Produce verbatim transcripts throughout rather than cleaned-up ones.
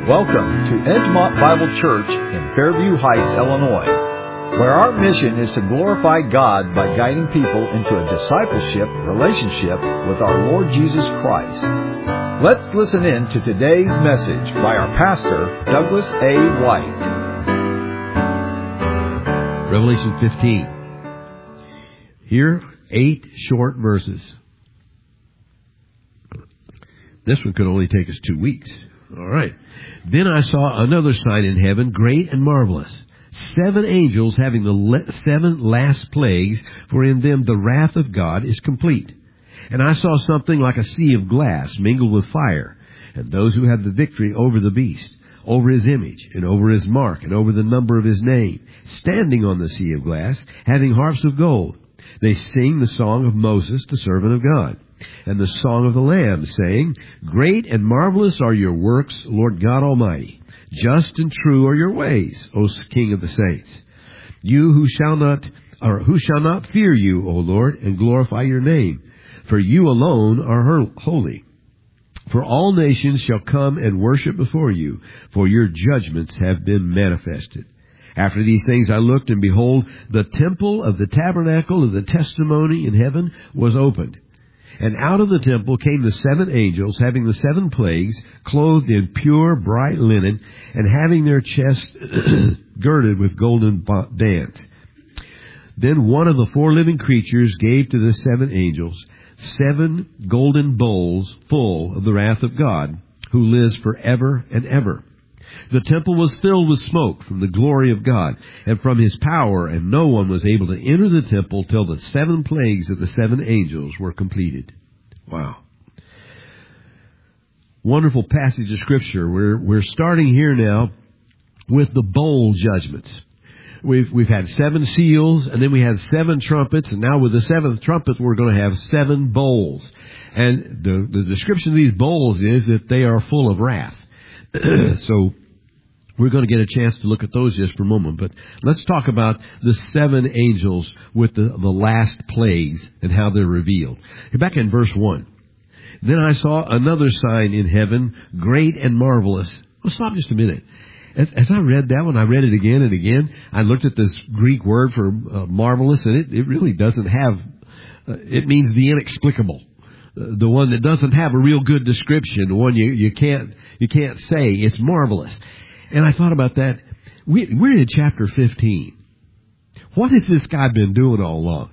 Welcome to Edgemont Bible Church in Fairview Heights, Illinois, where our mission is to glorify God by guiding people into a discipleship relationship with our Lord Jesus Christ. Let's listen in to today's message by our pastor, Douglas A. White. Revelation fifteen. Here, eight short verses. This one could only take us two weeks. All right. Then I saw another sign in heaven, great and marvelous. Seven angels having the le- seven last plagues, for in them the wrath of God is complete. And I saw something like a sea of glass mingled with fire, and those who had the victory over the beast, over his image, and over his mark, and over the number of his name, standing on the sea of glass, having harps of gold. They sing the song of Moses, the servant of God, and the song of the Lamb, saying, Great and marvelous are your works, Lord God Almighty. Just and true are your ways, O King of the saints. You who shall not, or who shall not fear you, O Lord, and glorify your name, for you alone are holy. For all nations shall come and worship before you, for your judgments have been manifested. After these things I looked, and behold, the temple of the tabernacle of the testimony in heaven was opened. And out of the temple came the seven angels, having the seven plagues, clothed in pure bright linen, and having their chests girded with golden bands. Then one of the four living creatures gave to the seven angels seven golden bowls full of the wrath of God, who lives forever and ever. The temple was filled with smoke from the glory of God and from his power, and no one was able to enter the temple till the seven plagues of the seven angels were completed. Wow. Wonderful passage of Scripture. We're, we're starting here now with the bowl judgments. We've, we've had seven seals, and then we had seven trumpets, and now with the seventh trumpet we're going to have seven bowls. And the, the description of these bowls is that they are full of wrath. So we're going to get a chance to look at those just for a moment. But let's talk about the seven angels with the, the last plagues and how they're revealed. Back in verse one. Then I saw another sign in heaven, great and marvelous. Well, stop just a minute. As, as I read that one, I read it again and again. I looked at this Greek word for uh, marvelous, and it, it really doesn't have, uh, it means the inexplicable. The one that doesn't have a real good description, the one you, you can't you can't say. It's marvelous. And I thought about that. We, we're in chapter fifteen. What has this guy been doing all along?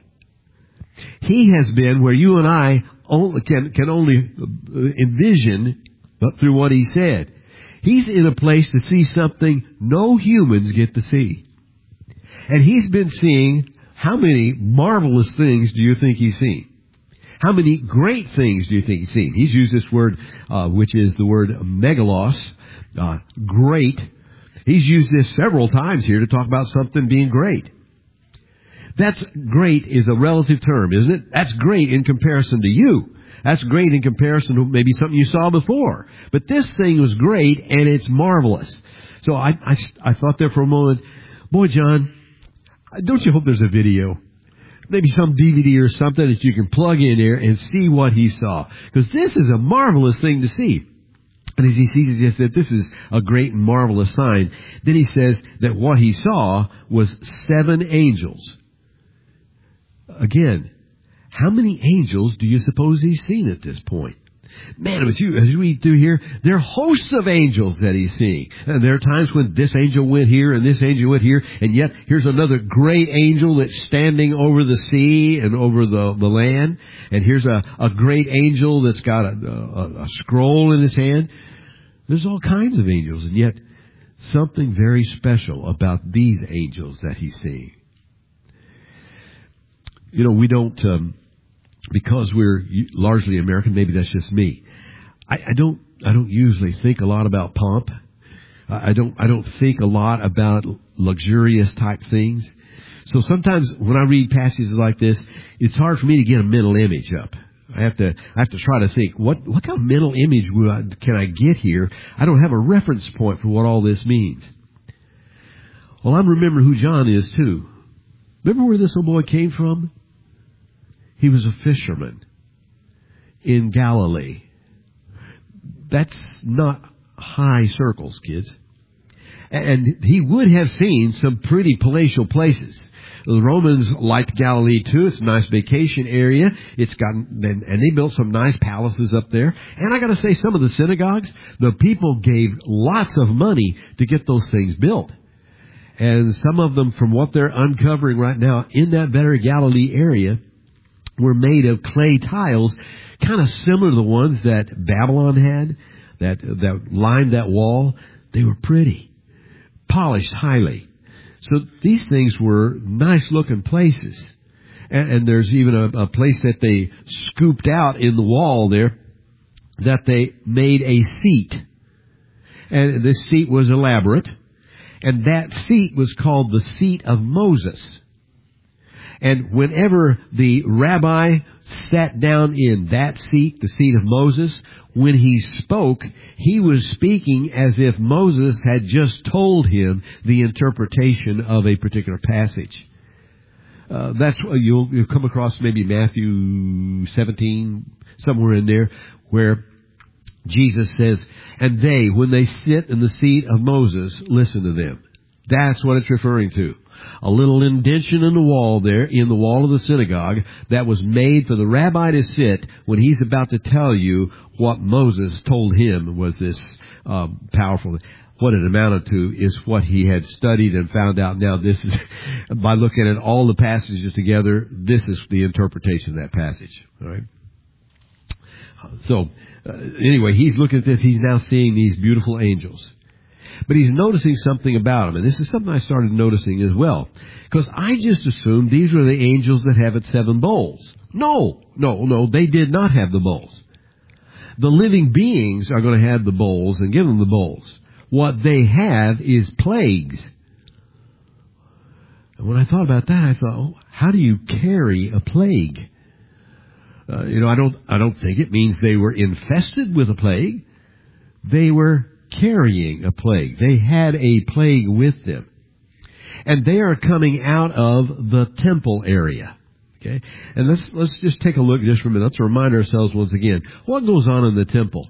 He has been where you and I only can, can only envision through what he said. He's in a place to see something no humans get to see. And he's been seeing, how many marvelous things do you think he's seen? How many great things do you think he's seen? He's used this word, uh, which is the word megalos, uh, great. He's used this several times here to talk about something being great. That's great is a relative term, isn't it? That's great in comparison to you. That's great in comparison to maybe something you saw before. But this thing was great, and it's marvelous. So I, I, I thought there for a moment, boy, John, don't you hope there's a video? Maybe some D V D or something that you can plug in there and see what he saw. Because this is a marvelous thing to see. And as he sees it, he said, this is a great and marvelous sign. Then he says that what he saw was seven angels. Again, how many angels do you suppose he's seen at this point? Man, as you, as you read through here, there are hosts of angels that he's seeing. And there are times when this angel went here and this angel went here, and yet here's another great angel that's standing over the sea and over the, the land. And here's a, a great angel that's got a, a, a scroll in his hand. There's all kinds of angels, and yet something very special about these angels that he's seeing. You know, we don't... Um, Because we're largely American, maybe that's just me. I, I don't. I don't usually think a lot about pomp. I don't. I don't think a lot about luxurious type things. So sometimes when I read passages like this, it's hard for me to get a mental image up. I have to. I have to try to think what what kind of mental image will I, can I get here? I don't have a reference point for what all this means. Well, I'm remembering who John is too. Remember where this little boy came from? He was a fisherman in Galilee. That's not high circles, kids. And he would have seen some pretty palatial places. The Romans liked Galilee too. It's a nice vacation area. It's got, and they built some nice palaces up there. And I gotta say, some of the synagogues, the people gave lots of money to get those things built. And some of them, from what they're uncovering right now in that better Galilee area, were made of clay tiles, kind of similar to the ones that Babylon had, that, that lined that wall. They were pretty, polished highly. So these things were nice looking places. And, and there's even a, a place that they scooped out in the wall there that they made a seat. And this seat was elaborate. And that seat was called the seat of Moses. And whenever the rabbi sat down in that seat, the seat of Moses, when he spoke, he was speaking as if Moses had just told him the interpretation of a particular passage. Uh, that's what you'll, you'll come across maybe Matthew seventeen, somewhere in there, where Jesus says, and they, when they sit in the seat of Moses, listen to them. That's what it's referring to. A little indention in the wall there, in the wall of the synagogue, that was made for the rabbi to sit when he's about to tell you what Moses told him was this um, powerful. What it amounted to is what he had studied and found out. Now this is, by looking at all the passages together, this is the interpretation of that passage. All right. So, uh, anyway, he's looking at this. He's now seeing these beautiful angels. But he's noticing something about them. And this is something I started noticing as well. Because I just assumed these were the angels that have its seven bowls. No, no, no, they did not have the bowls. The living beings are going to have the bowls and give them the bowls. What they have is plagues. And when I thought about that, I thought, oh, how do you carry a plague? Uh, you know, I don't, I don't think it means they were infested with a plague. They were carrying a plague. They had a plague with them. And they are coming out of the temple area. Okay? And let's, let's just take a look just for a minute. Let's remind ourselves once again, what goes on in the temple?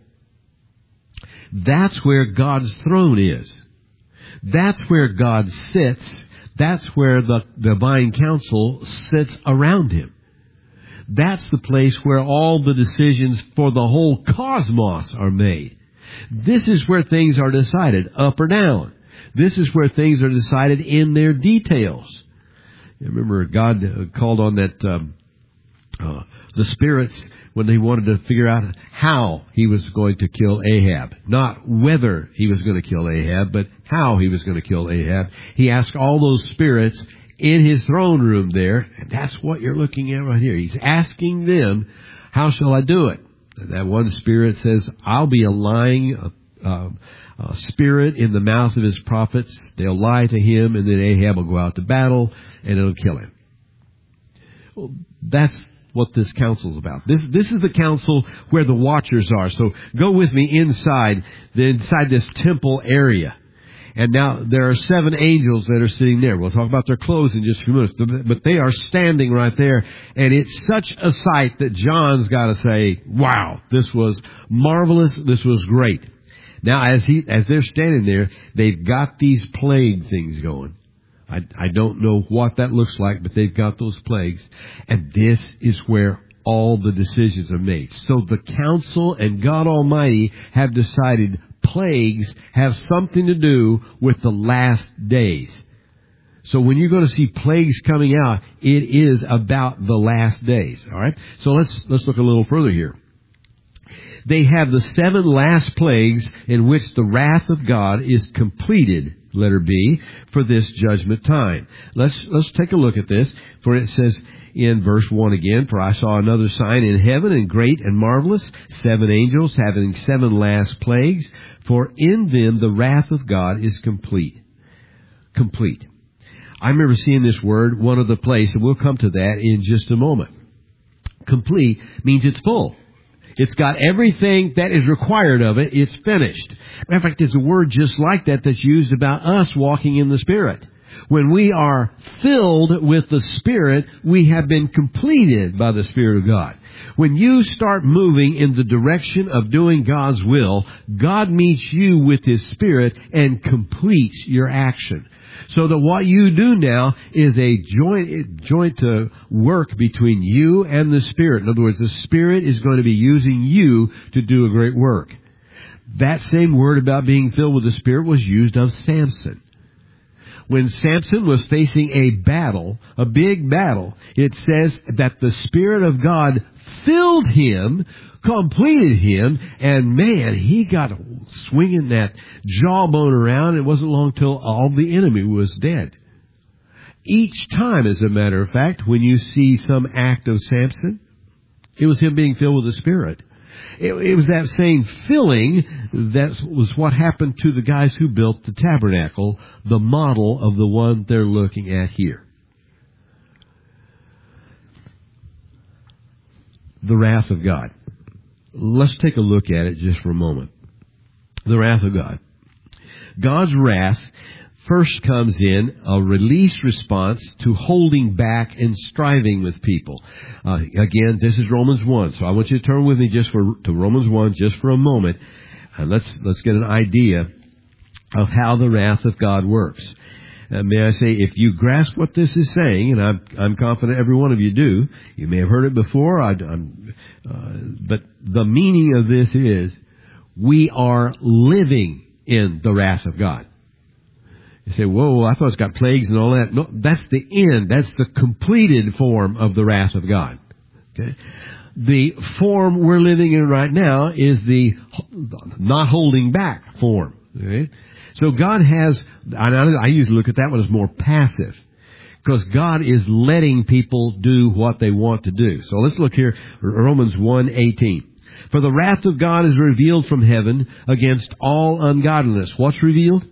That's where God's throne is. That's where God sits. That's where the divine council sits around him. That's the place where all the decisions for the whole cosmos are made. This is where things are decided, up or down. This is where things are decided in their details. You remember, God called on that um, uh, the spirits when they wanted to figure out how he was going to kill Ahab. Not whether he was going to kill Ahab, but how he was going to kill Ahab. He asked all those spirits in his throne room there, and that's what you're looking at right here. He's asking them, how shall I do it? That one spirit says, I'll be a lying uh, uh, uh, spirit in the mouth of his prophets. They'll lie to him, and then Ahab will go out to battle, and it'll kill him. Well, that's what this council is about. This this is the council where the watchers are. So go with me inside, the, inside this temple area. And now there are seven angels that are sitting there. We'll talk about their clothes in just a few minutes. But they are standing right there. And it's such a sight that John's got to say, wow, this was marvelous. This was great. Now, as he, as they're standing there, they've got these plague things going. I, I don't know what that looks like, but they've got those plagues. And this is where all the decisions are made. So the council and God Almighty have decided plagues have something to do with the last days. So when you're going to see plagues coming out, it is about the last days. All right. So let's let's look a little further here. They have the seven last plagues in which the wrath of God is completed, letter B, for this judgment time. Let's let's take a look at this. For it says in verse one again, for I saw another sign in heaven, and great and marvelous, seven angels having seven last plagues, for in them the wrath of God is complete. Complete. I remember seeing this word, one other place, and we'll come to that in just a moment. Complete means it's full. It's got everything that is required of it. It's finished. Matter of fact, there's a word just like that that's used about us walking in the Spirit. When we are filled with the Spirit, we have been completed by the Spirit of God. When you start moving in the direction of doing God's will, God meets you with His Spirit and completes your action. So that what you do now is a joint, joint uh, work between you and the Spirit. In other words, the Spirit is going to be using you to do a great work. That same word about being filled with the Spirit was used of Samson. When Samson was facing a battle, a big battle, it says that the Spirit of God filled him, completed him, and man, he got swinging that jawbone around. It wasn't long till all the enemy was dead. Each time, as a matter of fact, when you see some act of Samson, it was him being filled with the Spirit. It, it was that same filling that was what happened to the guys who built the tabernacle, the model of the one they're looking at here. The wrath of God. Let's take a look at it just for a moment. The wrath of God. God's wrath first comes in a release response to holding back and striving with people. Uh, again, this is Romans one, so I want you to turn with me just for to Romans one just for a moment, and let's let's get an idea of how the wrath of God works. Uh, may I say, if you grasp what this is saying, and I'm, I'm confident every one of you do, you may have heard it before, I, I'm, uh, but the meaning of this is we are living in the wrath of God. You say, whoa, I thought it's got plagues and all that. No, that's the end. That's the completed form of the wrath of God. Okay? The form we're living in right now is the not holding back form. Okay? So God has, I usually look at that one as more passive, because God is letting people do what they want to do. So let's look here, Romans one eighteen. For the wrath of God is revealed from heaven against all ungodliness. What's revealed?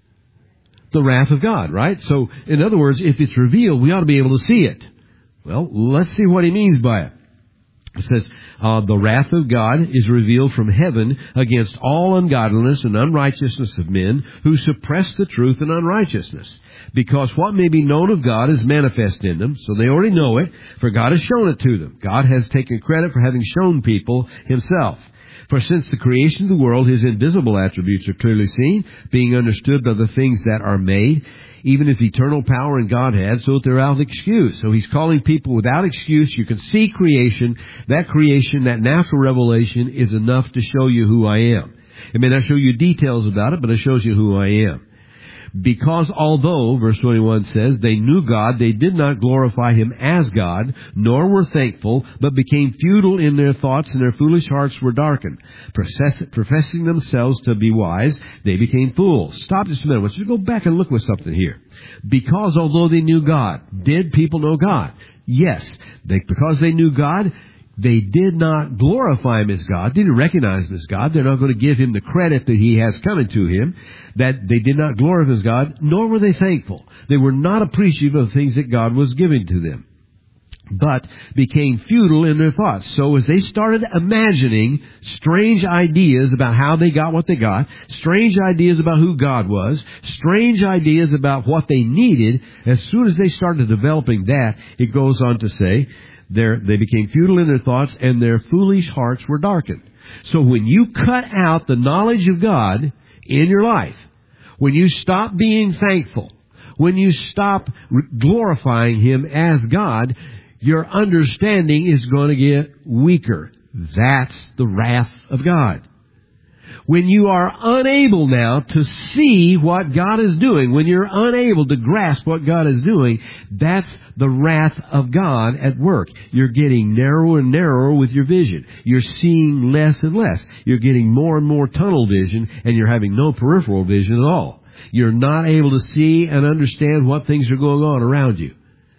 The wrath of God, right? So, in other words, if it's revealed, we ought to be able to see it. Well, let's see what he means by it. It says, uh, the wrath of God is revealed from heaven against all ungodliness and unrighteousness of men who suppress the truth in unrighteousness. Because what may be known of God is manifest in them, so they already know it, for God has shown it to them. God has taken credit for having shown people Himself. For since the creation of the world, His invisible attributes are clearly seen, being understood by the things that are made, even His eternal power and Godhead, so that they're without excuse. So He's calling people without excuse. You can see creation. That creation, that natural revelation, is enough to show you who I am. It may not show you details about it, but it shows you who I am. Because although, verse twenty-one says, they knew God, they did not glorify Him as God, nor were thankful, but became futile in their thoughts, and their foolish hearts were darkened. Professing themselves to be wise, they became fools. Stop just a minute. I want you to go back and look with something here. Because although they knew God, did people know God? Yes. They, because they knew God, they did not glorify Him as God, didn't recognize Him as God. They're not going to give Him the credit that He has coming to Him, that they did not glorify Him as God, nor were they thankful. They were not appreciative of things that God was giving to them, but became futile in their thoughts. So as they started imagining strange ideas about how they got what they got, strange ideas about who God was, strange ideas about what they needed, as soon as they started developing that, it goes on to say, They're, they became futile in their thoughts, and their foolish hearts were darkened. So when you cut out the knowledge of God in your life, when you stop being thankful, when you stop glorifying Him as God, your understanding is going to get weaker. That's the wrath of God. When you are unable now to see what God is doing, when you're unable to grasp what God is doing, that's the wrath of God at work. You're getting narrower and narrower with your vision. You're seeing less and less. You're getting more and more tunnel vision, and you're having no peripheral vision at all. You're not able to see and understand what things are going on around you.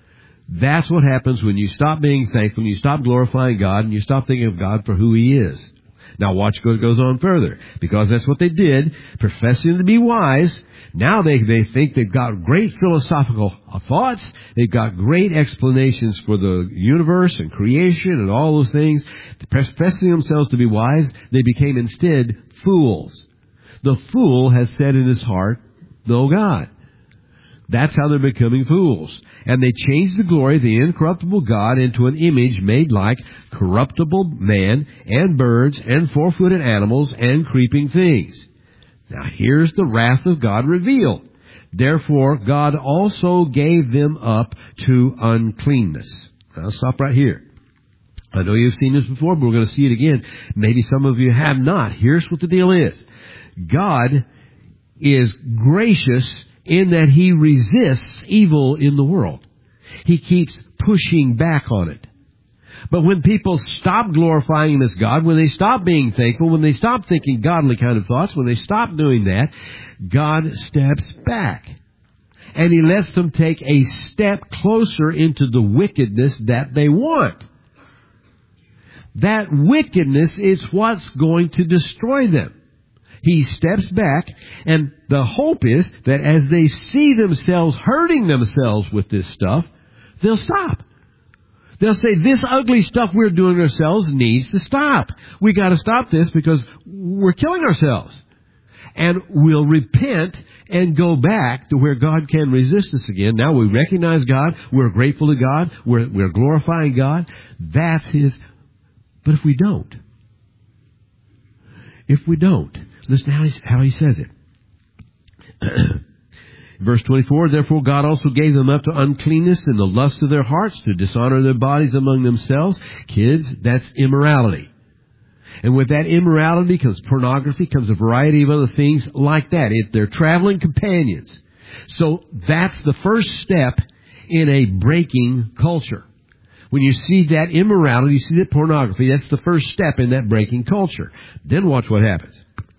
That's what happens when you stop being thankful, and you stop glorifying God, and you stop thinking of God for who He is. Now watch what goes on further. Because that's what they did, professing to be wise. Now they, they think they've got great philosophical thoughts. They've got great explanations for the universe and creation and all those things. Professing themselves to be wise, they became instead fools. The fool has said in his heart, no God. That's how they're becoming fools. And they change the glory of the incorruptible God into an image made like corruptible man and birds and four-footed animals and creeping things. Now here's the wrath of God revealed. Therefore, God also gave them up to uncleanness. Now, I'll stop right here. I know you've seen this before, but we're going to see it again. Maybe some of you have not. Here's what the deal is. God is gracious in that He resists evil in the world. He keeps pushing back on it. But when people stop glorifying Him as God, when they stop being thankful, when they stop thinking godly kind of thoughts, when they stop doing that, God steps back. And He lets them take a step closer into the wickedness that they want. That wickedness is what's going to destroy them. He steps back, and the hope is that as they see themselves hurting themselves with this stuff, they'll stop. They'll say, this ugly stuff we're doing ourselves needs to stop. We got to stop this because we're killing ourselves. And we'll repent and go back to where God can resist us again. Now we recognize God. We're grateful to God. We're, we're glorifying God. That's His. But if we don't, if we don't, listen to how he, how he says it. Verse twenty-four, therefore God also gave them up to uncleanness in the lust of their hearts, to dishonor their bodies among themselves. Kids, that's immorality. And with that immorality comes pornography, comes a variety of other things like that. It, they're traveling companions. So that's the first step in a breaking culture. When you see that immorality, you see that pornography, that's the first step in that breaking culture. Then watch what happens.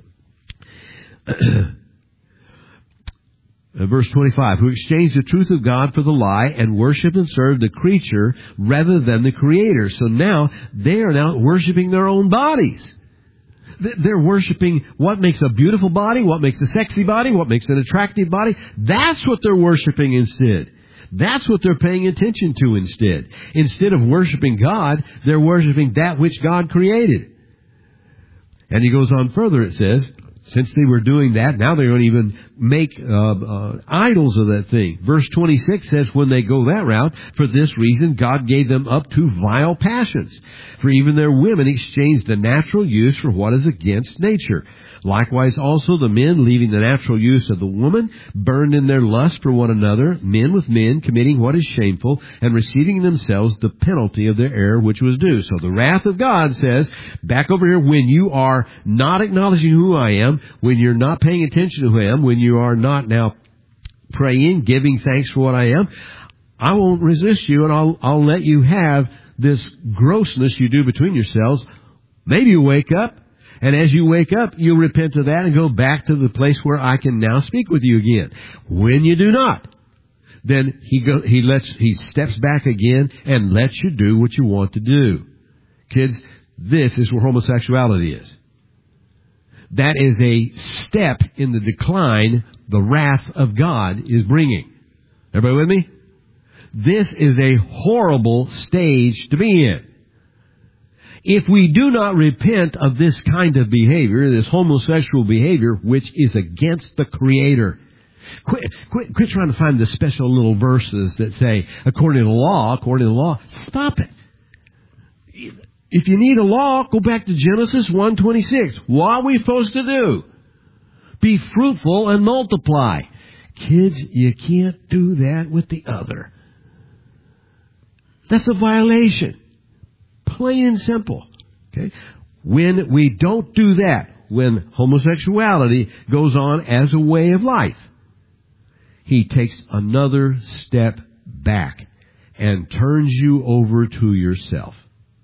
Verse twenty-five, who exchanged the truth of God for the lie and worship and serve the creature rather than the Creator. So now they are now worshiping their own bodies. They're worshiping what makes a beautiful body, what makes a sexy body, what makes an attractive body. That's what they're worshiping instead. That's what they're paying attention to instead. Instead of worshiping God, they're worshiping that which God created. And he goes on further, it says, since they were doing that, now they're going to even make uh, uh, idols of that thing. Verse twenty-six says, when they go that route, for this reason God gave them up to vile passions. For even their women exchanged the natural use for what is against nature. Likewise also the men, leaving the natural use of the woman, burned in their lust for one another, men with men, committing what is shameful, and receiving in themselves the penalty of their error which was due. So the wrath of God says, back over here, when you are not acknowledging who I am, when you're not paying attention to who I am, when you are not now praying, giving thanks for what I am, I won't resist you, and I'll, I'll let you have this grossness you do between yourselves. Maybe you wake up, and as you wake up, you repent of that and go back to the place where I can now speak with you again. When you do not, then he go, he lets he steps back again and lets you do what you want to do. Kids, this is where homosexuality is. That is a step in the decline the wrath of God is bringing. Everybody with me? This is a horrible stage to be in. If we do not repent of this kind of behavior, this homosexual behavior, which is against the Creator, quit, quit, quit trying to find the special little verses that say, according to the law, according to the law. Stop it. If you need a law, go back to Genesis one twenty-six. What are we supposed to do? Be fruitful and multiply. Kids, you can't do that with the other. That's a violation. Plain and simple. Okay? When we don't do that, when homosexuality goes on as a way of life, he takes another step back and turns you over to yourself.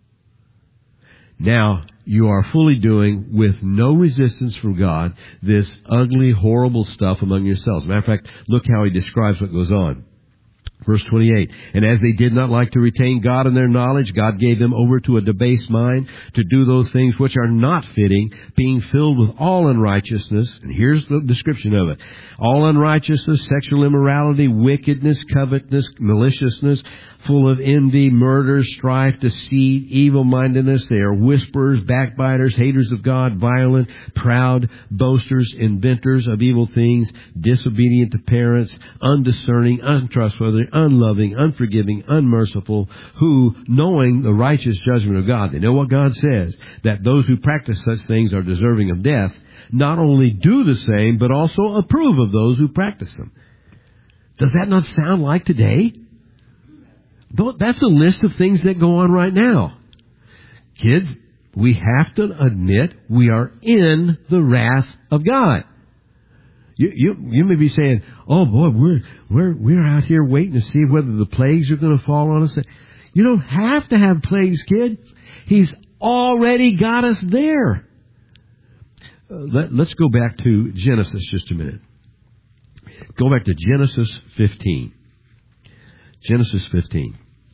Now, you are fully doing, with no resistance from God, this ugly, horrible stuff among yourselves. Matter of fact, look how he describes what goes on. Verse twenty-eight, and as they did not like to retain God in their knowledge, God gave them over to a debased mind to do those things which are not fitting, being filled with all unrighteousness. And here's the description of it. All unrighteousness, sexual immorality, wickedness, covetousness, maliciousness, full of envy, murder, strife, deceit, evil-mindedness. They are whisperers, backbiters, haters of God, violent, proud, boasters, inventors of evil things, disobedient to parents, undiscerning, untrustworthy, unloving, unforgiving, unmerciful, who, knowing the righteous judgment of God, they know what God says, that those who practice such things are deserving of death, not only do the same, but also approve of those who practice them. Does that not sound like today? That's a list of things that go on right now. Kids, we have to admit we are in the wrath of God. You, you, you may be saying, oh boy, we're, we're, we're out here waiting to see whether the plagues are going to fall on us. You don't have to have plagues, kid. He's already got us there. Uh, let, let's go back to Genesis just a minute. Go back to Genesis fifteen. Genesis fifteen.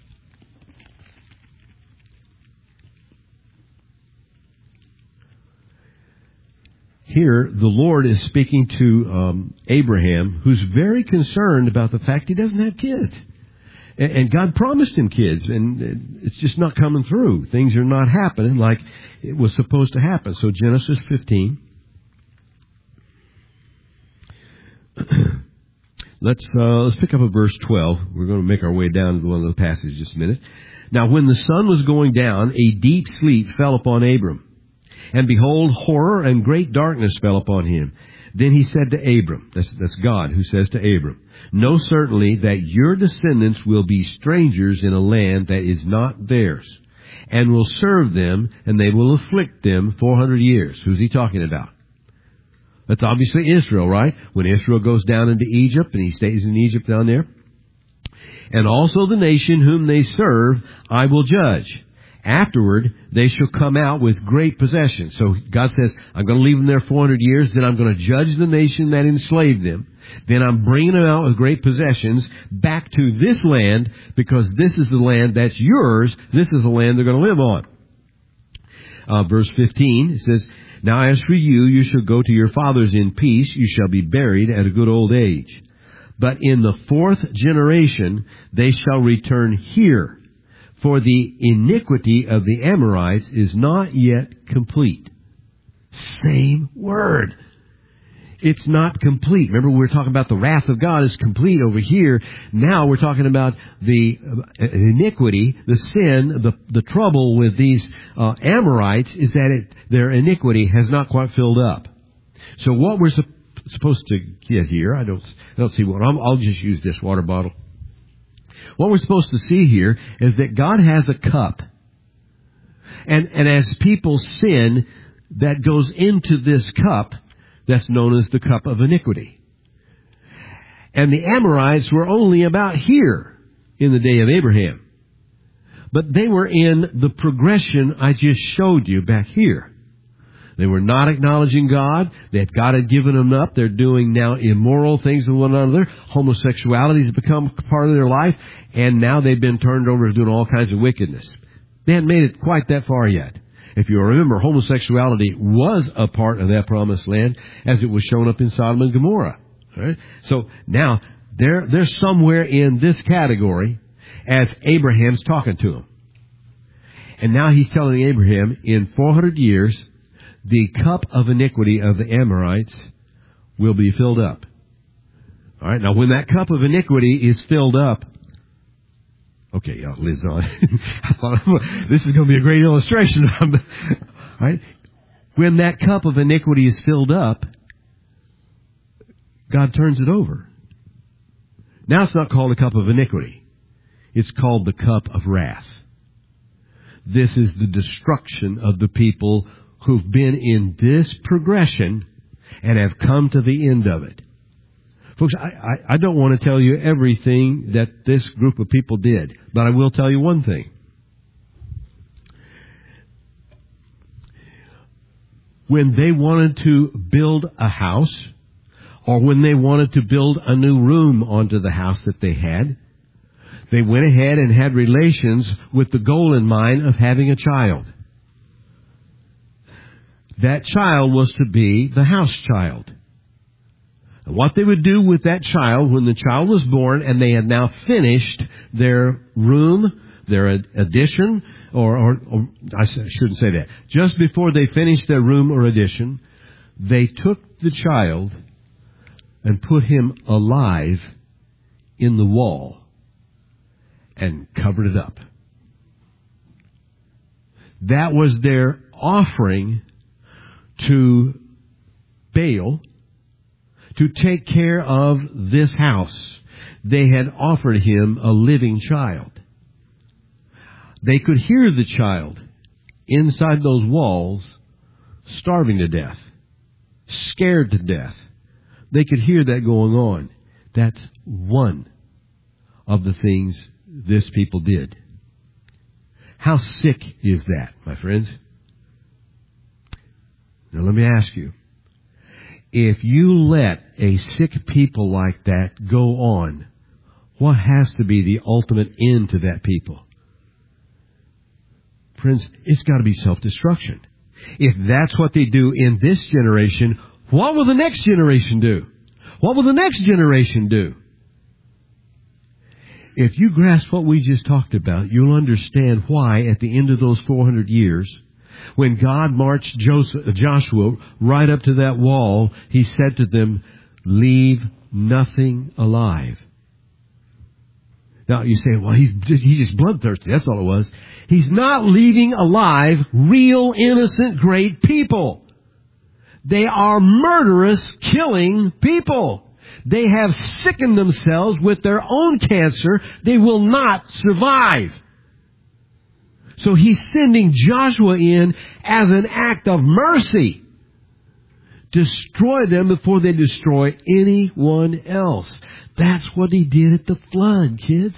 Here, the Lord is speaking to um, Abraham, who's very concerned about the fact he doesn't have kids. And, and God promised him kids, and it's just not coming through. Things are not happening like it was supposed to happen. So Genesis fifteen. Let's uh, let's pick up at verse twelve. We're going to make our way down to one of the passages just a minute. Now, when the sun was going down, a deep sleep fell upon Abram. And behold, horror and great darkness fell upon him. Then he said to Abram, that's, that's God who says to Abram, know certainly that your descendants will be strangers in a land that is not theirs, and will serve them, and they will afflict them four hundred years. Who's he talking about? That's obviously Israel, right? When Israel goes down into Egypt, and he stays in Egypt down there. And also the nation whom they serve, I will judge. Afterward, they shall come out with great possessions. So God says, I'm going to leave them there four hundred years. Then I'm going to judge the nation that enslaved them. Then I'm bringing them out with great possessions back to this land, because this is the land that's yours. This is the land they're going to live on. Uh, verse fifteen, it says, now as for you, you shall go to your fathers in peace. You shall be buried at a good old age. But in the fourth generation, they shall return here. For the iniquity of the Amorites is not yet complete. Same word. It's not complete. Remember, we were talking about the wrath of God is complete over here. Now we're talking about the iniquity, the sin, the, the trouble with these uh, Amorites is that it, their iniquity has not quite filled up. So what we're su- supposed to get here, I don't, I don't see what, I'm, I'll just use this water bottle. What we're supposed to see here is that God has a cup. And, and as people sin, that goes into this cup that's known as the cup of iniquity. And the Amorites were only about here in the day of Abraham. But they were in the progression I just showed you back here. They were not acknowledging God, that God had given them up. They're doing now immoral things with one another. Homosexuality has become part of their life, and now they've been turned over to doing all kinds of wickedness. They hadn't made it quite that far yet. If you remember, homosexuality was a part of that promised land as it was shown up in Sodom and Gomorrah. All right? So now they're, they're somewhere in this category as Abraham's talking to them. And now he's telling Abraham, in four hundred years, the cup of iniquity of the Amorites will be filled up. All right. Now, when that cup of iniquity is filled up, okay, y'all, Liz on. I thought this is going to be a great illustration. All right. When that cup of iniquity is filled up, God turns it over. Now it's not called a cup of iniquity. It's called the cup of wrath. This is the destruction of the people who've been in this progression and have come to the end of it. Folks, I, I, I don't want to tell you everything that this group of people did, but I will tell you one thing. When they wanted to build a house, or when they wanted to build a new room onto the house that they had, They went ahead and had relations with the goal in mind of having a child. That child was to be the house child. And what they would do with that child when the child was born and they had now finished their room, their addition, or, or, or I shouldn't say that. Just before they finished their room or addition, they took the child and put him alive in the wall and covered it up. That was their offering to Baal to take care of this house. They had offered him a living child. They could hear the child inside those walls starving to death, scared to death. They could hear that going on. That's one of the things this people did. How sick is that, my friends? Now let me ask you, if you let a sick people like that go on, what has to be the ultimate end to that people? Friends, it's got to be self-destruction. If that's what they do in this generation, what will the next generation do? What will the next generation do? If you grasp what we just talked about, you'll understand why at the end of those four hundred years, when God marched Joshua right up to that wall, He said to them, leave nothing alive. Now you say, well, he's he's just bloodthirsty. That's all it was. He's not leaving alive real, innocent, great people. They are murderous, killing people. They have sickened themselves with their own cancer. They will not survive. So He's sending Joshua in as an act of mercy. Destroy them before they destroy anyone else. That's what He did at the flood, kids.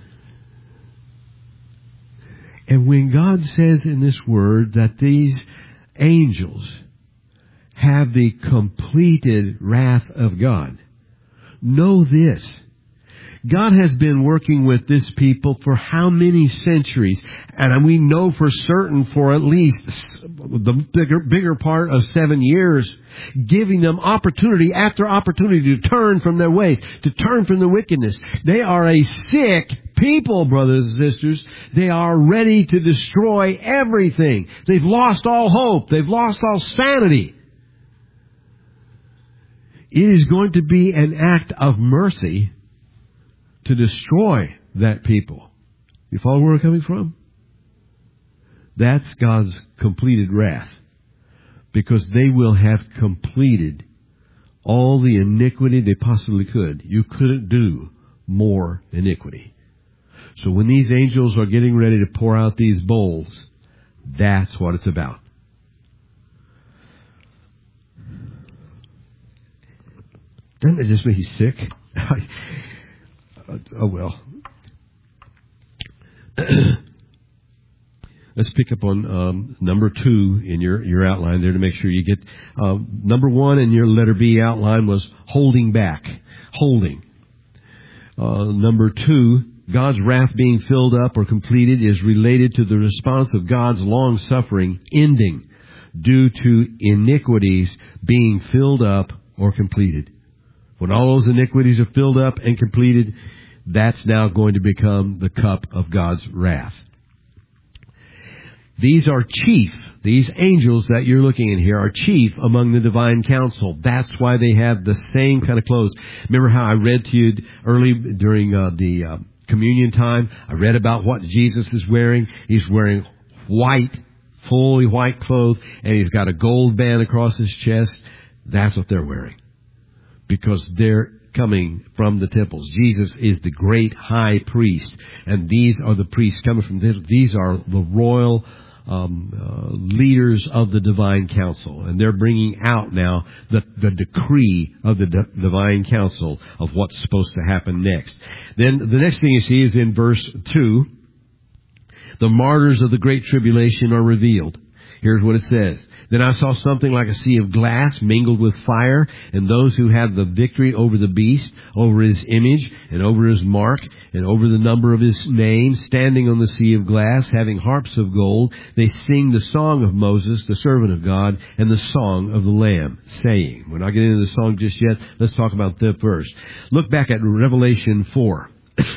And when God says in this word that these angels have the completed wrath of God, know this. God has been working with this people for how many centuries? And we know for certain for at least the bigger, bigger part of seven years, giving them opportunity after opportunity to turn from their ways, to turn from the wickedness. They are a sick people, brothers and sisters. They are ready to destroy everything. They've lost all hope. They've lost all sanity. It is going to be an act of mercy to destroy that people. You follow where we're coming from? That's God's completed wrath. Because they will have completed all the iniquity they possibly could. You couldn't do more iniquity. So when these angels are getting ready to pour out these bowls, that's what it's about. Doesn't it just make you sick? Oh, well. Let's pick up on um, number two in your, your outline there to make sure you get... Uh, number one in your letter B outline was holding back. Holding. Uh, number two, God's wrath being filled up or completed is related to the response of God's long-suffering ending due to iniquities being filled up or completed. When all those iniquities are filled up and completed, that's now going to become the cup of God's wrath. These are chief. These angels that you're looking at here are chief among the divine council. That's why they have the same kind of clothes. Remember how I read to you early during uh, the uh, communion time? I read about what Jesus is wearing. He's wearing white, fully white clothes, and he's got a gold band across his chest. That's what they're wearing. Because they're coming from the temples. Jesus is the great high priest. And these are the priests coming from the temples. These are the royal um, uh, leaders of the divine council. And they're bringing out now the, the decree of the d- divine council of what's supposed to happen next. Then the next thing you see is in verse two. The martyrs of the great tribulation are revealed. Here's what it says. Then I saw something like a sea of glass mingled with fire, and those who had the victory over the beast, over his image, and over his mark, and over the number of his name, standing on the sea of glass, having harps of gold, they sing the song of Moses, the servant of God, and the song of the Lamb, saying. We're not getting into the song just yet. Let's talk about that first. Look back at Revelation four.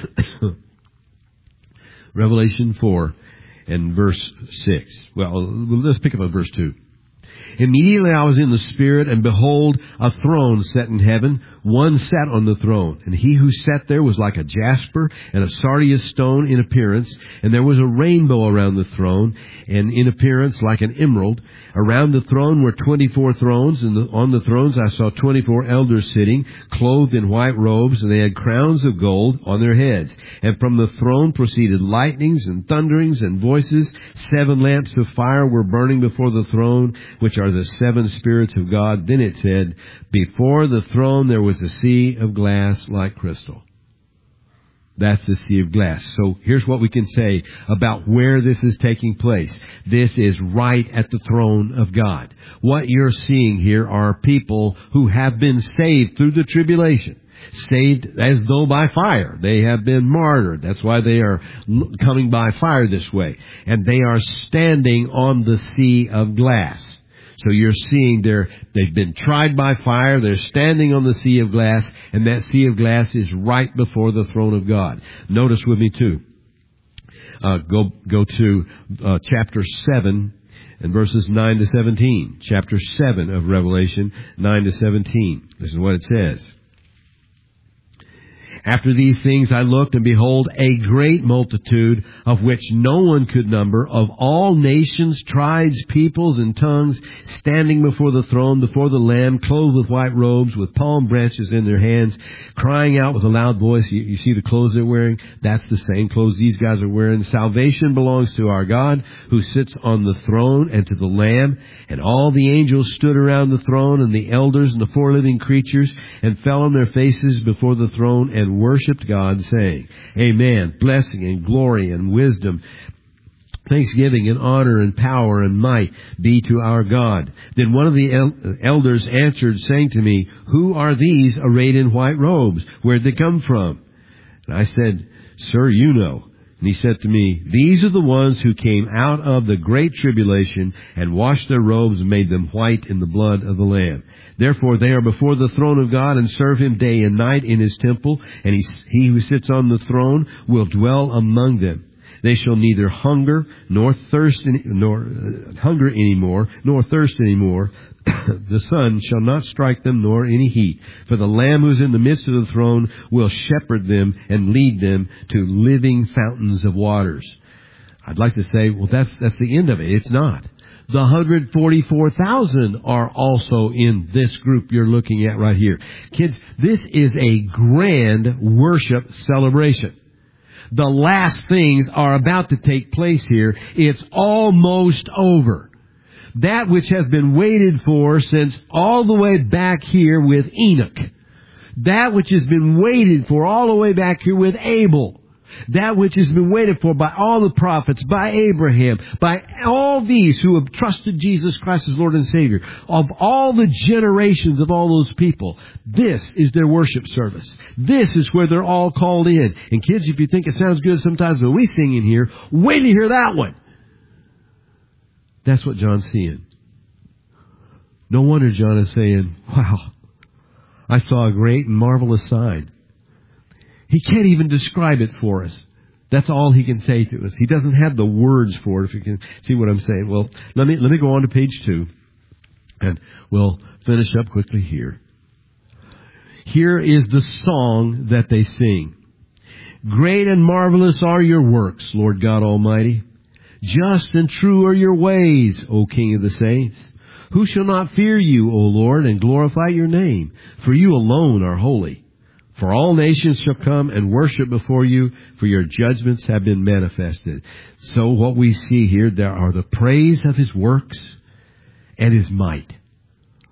Revelation four. And verse six. Well, let's pick up at verse two. Immediately I was in the Spirit, and behold, a throne set in heaven. One sat on the throne, and he who sat there was like a jasper and a sardius stone in appearance, and there was a rainbow around the throne, and in appearance like an emerald. Around the throne were twenty-four thrones, and on the thrones I saw twenty-four elders sitting, clothed in white robes, and they had crowns of gold on their heads. And from the throne proceeded lightnings and thunderings and voices. Seven lamps of fire were burning before the throne, which are the seven spirits of God. Then it said, before the throne there was a sea of glass like crystal. That's the sea of glass. So here's what we can say about where this is taking place. This is right at the throne of God. What you're seeing here are people who have been saved through the tribulation. Saved as though by fire. They have been martyred. That's why they are coming by fire this way. And they are standing on the sea of glass. So you're seeing they're, they've been tried by fire, they're standing on the sea of glass, and that sea of glass is right before the throne of God. Notice with me too. Uh, go, go to, uh, chapter seven and verses nine to seventeen. Chapter seven of Revelation, nine to seventeen. This is what it says. After these things I looked, and behold, a great multitude, of which no one could number, of all nations, tribes, peoples, and tongues, standing before the throne, before the Lamb, clothed with white robes, with palm branches in their hands, crying out with a loud voice. You, you see the clothes they're wearing? That's the same clothes these guys are wearing. Salvation belongs to our God, who sits on the throne, and to the Lamb. And all the angels stood around the throne, and the elders, and the four living creatures, and fell on their faces before the throne, and worshipped God, saying, Amen. Blessing and glory and wisdom, thanksgiving and honor and power and might be to our God. Then one of the el- elders answered, saying to me, Who are these arrayed in white robes? Where'd they come from? And I said, Sir, you know. And he said to me, These are the ones who came out of the great tribulation and washed their robes and made them white in the blood of the Lamb. Therefore they are before the throne of God and serve Him day and night in His temple, and he, he who sits on the throne will dwell among them. They shall neither hunger nor thirst any, nor uh, hunger anymore, nor thirst anymore. The sun shall not strike them, nor any heat. For the Lamb who is in the midst of the throne will shepherd them and lead them to living fountains of waters. I'd like to say, well, that's that's the end of it. It's not. The one hundred forty-four thousand are also in this group you're looking at right here. Kids, this is a grand worship celebration. The last things are about to take place here. It's almost over. That which has been waited for since all the way back here with Enoch. That which has been waited for all the way back here with Abel. That which has been waited for by all the prophets, by Abraham, by all these who have trusted Jesus Christ as Lord and Savior, of all the generations of all those people. This is their worship service. This is where they're all called in. And kids, if you think it sounds good sometimes when we sing in here, wait to hear that one. That's what John's seeing. No wonder John is saying, wow, I saw a great and marvelous sign. He can't even describe it for us. That's all he can say to us. He doesn't have the words for it, if you can see what I'm saying. Well, let me, let me go on to page two, and we'll finish up quickly here. Here is the song that they sing. Great and marvelous are your works, Lord God Almighty. Just and true are your ways, O King of the saints. Who shall not fear you, O Lord, and glorify your name? For you alone are holy. For all nations shall come and worship before you, for your judgments have been manifested. So what we see here, there are the praise of His works and His might.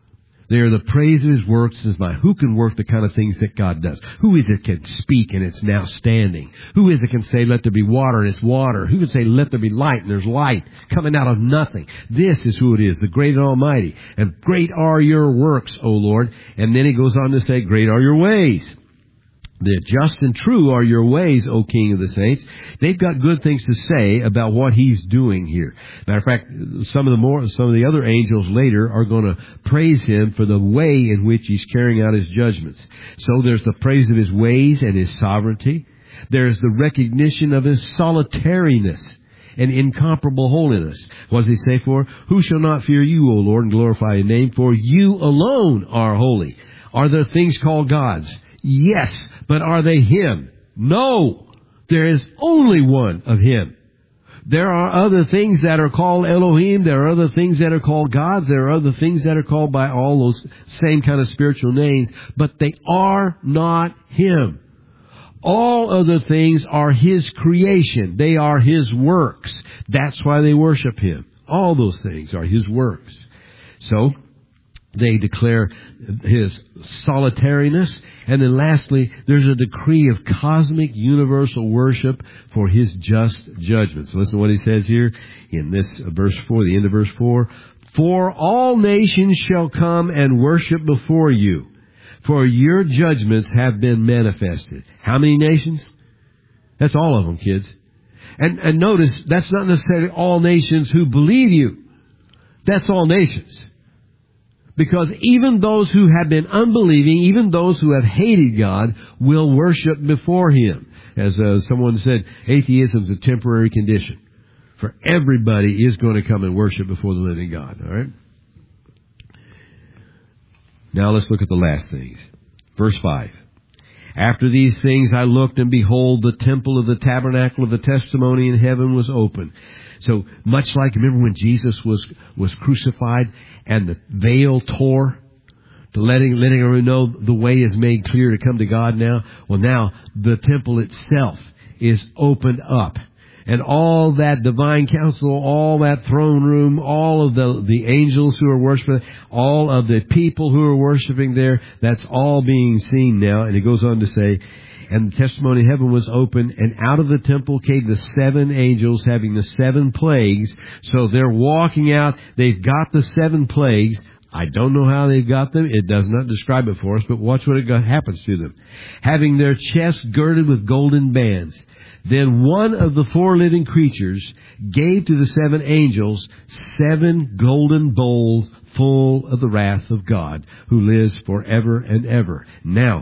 They are the praise of His works. Is my who can work the kind of things that God does? Who is it can speak and it's now standing? Who is it can say, let there be water and it's water? Who can say, let there be light and there's light coming out of nothing? This is who it is, the great and almighty. And great are your works, O Lord. And then He goes on to say, great are your ways. The just and true are your ways, O King of the saints. They've got good things to say about what He's doing here. Matter of fact, some of the more, some of the other angels later are going to praise Him for the way in which He's carrying out His judgments. So there's the praise of His ways and His sovereignty. There's the recognition of His solitariness and incomparable holiness. What does He say for? Who shall not fear you, O Lord, and glorify Your name? For You alone are holy. Are there things called gods? Yes, but are they Him? No, there is only one of Him. There are other things that are called Elohim. There are other things that are called gods. There are other things that are called by all those same kind of spiritual names, but they are not Him. All other things are His creation. They are His works. That's why they worship Him. All those things are His works. So, they declare His solitariness. And then lastly, there's a decree of cosmic universal worship for His just judgments. Listen to what He says here in this verse four, the end of verse four. For all nations shall come and worship before You, for Your judgments have been manifested. How many nations? That's all of them, kids. And, and notice, that's not necessarily all nations who believe You. That's all nations. Because even those who have been unbelieving, even those who have hated God, will worship before Him. As uh, someone said, atheism is a temporary condition. For everybody is going to come and worship before the living God. All right? Now let's look at the last things. Verse five. After these things I looked, and behold, the temple of the tabernacle of the testimony in heaven was open. So much like, remember when Jesus was, was crucified and the veil tore, to letting, letting everyone know the way is made clear to come to God now? Well, now the temple itself is opened up. And all that divine council, all that throne room, all of the, the angels who are worshiping, all of the people who are worshiping there, that's all being seen now. And it goes on to say, and the testimony of heaven was open, and out of the temple came the seven angels having the seven plagues. So they're walking out. They've got the seven plagues. I don't know how they've got them. It does not describe it for us, but watch what it got, happens to them. Having their chests girded with golden bands. Then one of the four living creatures gave to the seven angels seven golden bowls full of the wrath of God, who lives forever and ever. Now,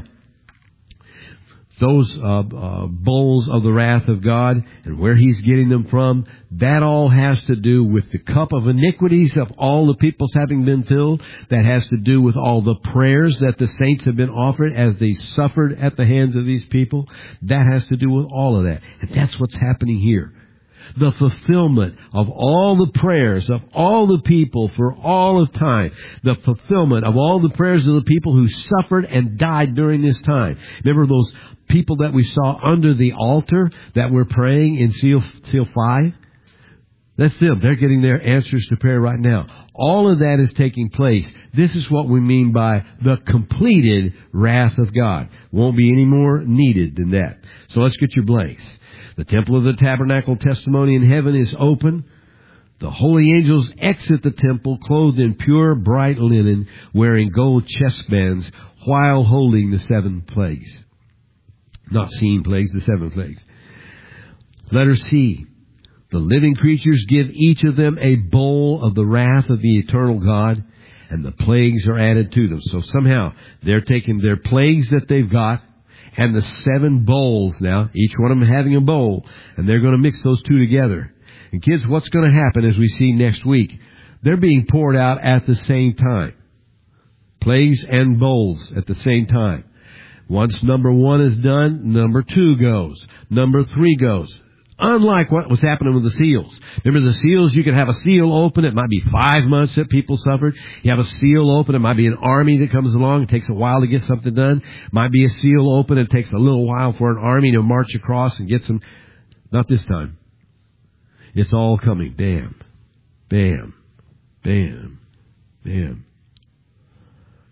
those uh, uh, bowls of the wrath of God and where He's getting them from, that all has to do with the cup of iniquities of all the peoples having been filled. That has to do with all the prayers that the saints have been offered as they suffered at the hands of these people. That has to do with all of that. And that's what's happening here. The fulfillment of all the prayers of all the people for all of time. The fulfillment of all the prayers of the people who suffered and died during this time. Remember those people that we saw under the altar that were praying in seal, seal five? That's them. They're getting their answers to prayer right now. All of that is taking place. This is what we mean by the completed wrath of God. Won't be any more needed than that. So let's get your blanks. The temple of the tabernacle testimony in heaven is open. The holy angels exit the temple clothed in pure bright linen, wearing gold chestbands, while holding the seven plagues. Not seen plagues, the seven plagues. Letter C. The living creatures give each of them a bowl of the wrath of the eternal God, and the plagues are added to them. So somehow they're taking their plagues that they've got and the seven bowls now, each one of them having a bowl, and they're going to mix those two together. And kids, what's going to happen as we see next week? They're being poured out at the same time. Plagues and bowls at the same time. Once number one is done, number two goes. Number three goes. Unlike what was happening with the seals. Remember the seals, you could have a seal open. It might be five months that people suffered. You have a seal open. It might be an army that comes along. It takes a while to get something done. It might be a seal open. It takes a little while for an army to march across and get some. Not this time. It's all coming. Bam. Bam. Bam. Bam.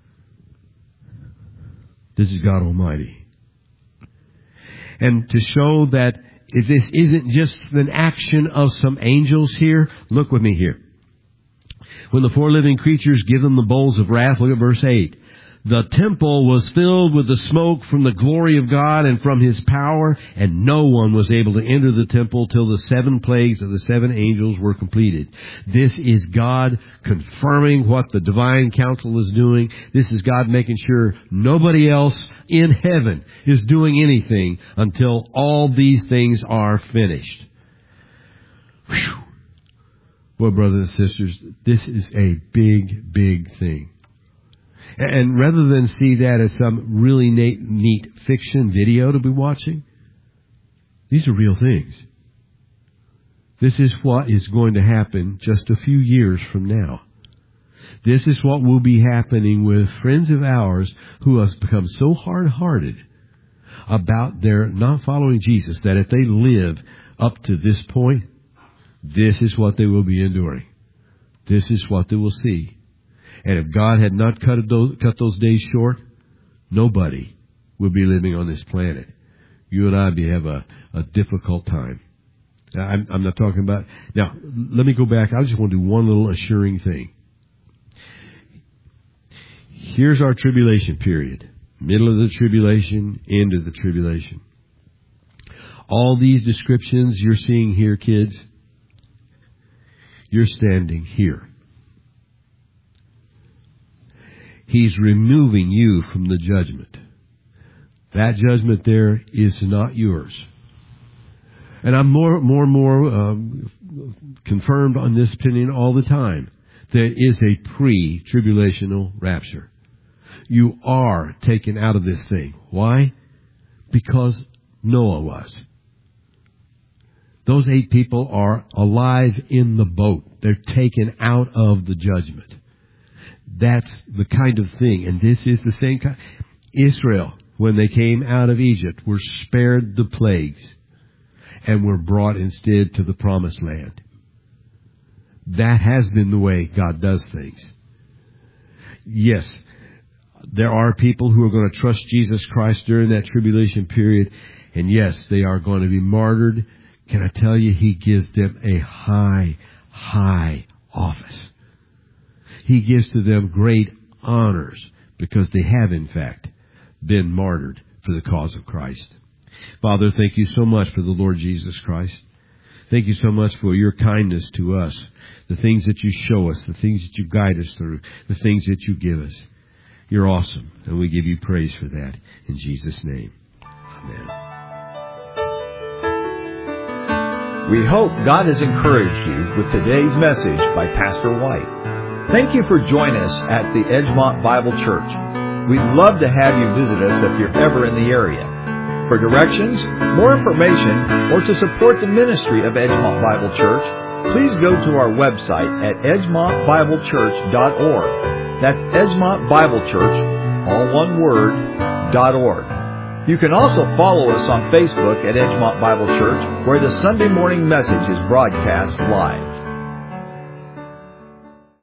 This is God Almighty. And to show that if this isn't just an action of some angels here, look with me here. When the four living creatures give them the bowls of wrath, look at verse eight. The temple was filled with the smoke from the glory of God and from His power, and no one was able to enter the temple till the seven plagues of the seven angels were completed. This is God confirming what the divine council is doing. This is God making sure nobody else in heaven is doing anything until all these things are finished. Whew. Well, brothers and sisters, this is a big, big thing. And rather than see that as some really neat, neat fiction video to be watching, these are real things. This is what is going to happen just a few years from now. This is what will be happening with friends of ours who have become so hard-hearted about their not following Jesus that if they live up to this point, this is what they will be enduring. This is what they will see. And if God had not cut those, cut those days short, nobody would be living on this planet. You and I would have a, a difficult time. I'm, I'm not talking about... Now, let me go back. I just want to do one little assuring thing. Here's our tribulation period. Middle of the tribulation, end of the tribulation. All these descriptions you're seeing here, kids, you're standing here. He's removing you from the judgment. That judgment there is not yours. And I'm more, more and more um, confirmed on this opinion all the time. There is a pre-tribulational rapture. You are taken out of this thing. Why? Because Noah was. Those eight people are alive in the boat. They're taken out of the judgment. That's the kind of thing. And this is the same kind. Israel, when they came out of Egypt, were spared the plagues and were brought instead to the promised land. That has been the way God does things. Yes, there are people who are going to trust Jesus Christ during that tribulation period. And yes, they are going to be martyred. Can I tell you, He gives them a high, high office. He gives to them great honors because they have, in fact, been martyred for the cause of Christ. Father, thank you so much for the Lord Jesus Christ. Thank you so much for your kindness to us, the things that you show us, the things that you guide us through, the things that you give us. You're awesome, and we give you praise for that. In Jesus' name, amen. We hope God has encouraged you with today's message by Pastor White. Thank you for joining us at the Edgemont Bible Church. We'd love to have you visit us if you're ever in the area. For directions, more information, or to support the ministry of Edgemont Bible Church, please go to our website at edgemont bible church dot org. That's Edgemont Bible Church, all one word, dot org. You can also follow us on Facebook at Edgemont Bible Church, where the Sunday morning message is broadcast live.